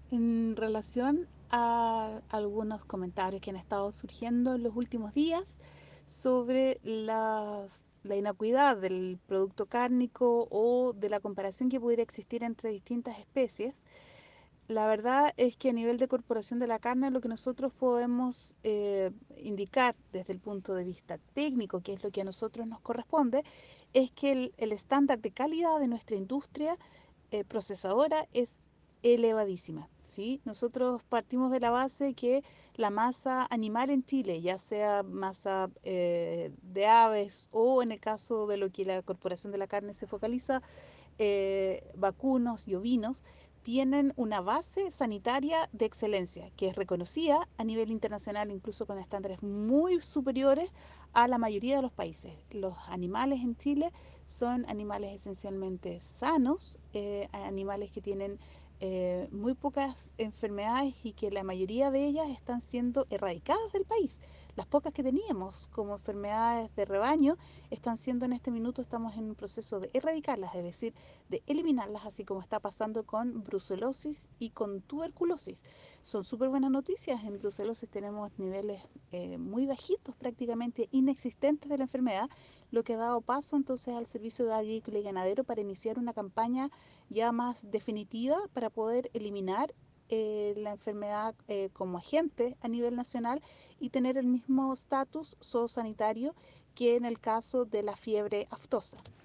En relación a algunos comentarios que han estado surgiendo en los últimos días sobre la inocuidad del producto cárnico o de la comparación que pudiera existir entre distintas especies, la verdad es que a nivel de corporación de la carne lo que nosotros podemos indicar desde el punto de vista técnico, que es lo que a nosotros nos corresponde, es que el estándar de calidad de nuestra industria procesadora es elevadísima, ¿sí? Nosotros partimos de la base que la masa animal en Chile, ya sea masa de aves o en el caso de lo que la Corporación de la Carne se focaliza, vacunos y ovinos, tienen una base sanitaria de excelencia que es reconocida a nivel internacional, incluso con estándares muy superiores a la mayoría de los países. Los animales en Chile son animales esencialmente sanos, animales que tienen muy pocas enfermedades y que la mayoría de ellas están siendo erradicadas del país. Las pocas que teníamos como enfermedades de rebaño están siendo en este minuto, estamos en un proceso de erradicarlas, es decir, de eliminarlas, así como está pasando con brucelosis y con tuberculosis. Son súper buenas noticias. En brucelosis tenemos niveles muy bajitos, prácticamente inexistentes de la enfermedad, lo que ha dado paso entonces al Servicio de Agrícola y Ganadero para iniciar una campaña ya más definitiva para poder eliminar la enfermedad como agente a nivel nacional y tener el mismo estatus zoosanitario que en el caso de la fiebre aftosa.